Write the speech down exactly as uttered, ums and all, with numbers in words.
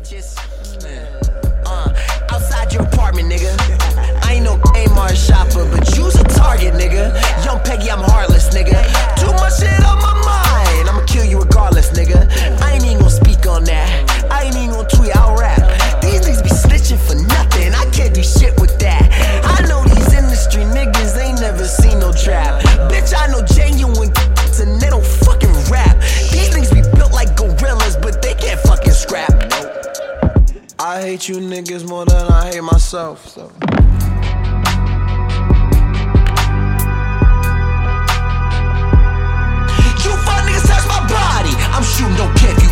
bitches. Uh, outside your apartment, nigga. I ain't no Kmart shopper, but you's a target, nigga. Young Peggy, I'm heartless, nigga. Too much shit on my mind, I'ma kill you regardless, nigga. I ain't even gonna speak on that. I ain't even gonna tweet, I'll rap. These niggas be snitching for nothing, I can't do shit with that. I know these industry niggas ain't never seen no trap. Bitch, I know genuine and they don't fucking rap. These niggas be built like gorillas, but they can't fucking scrap. I hate you niggas more than I hate myself, so. You fuck niggas touch my body, I'm shooting, don't care if you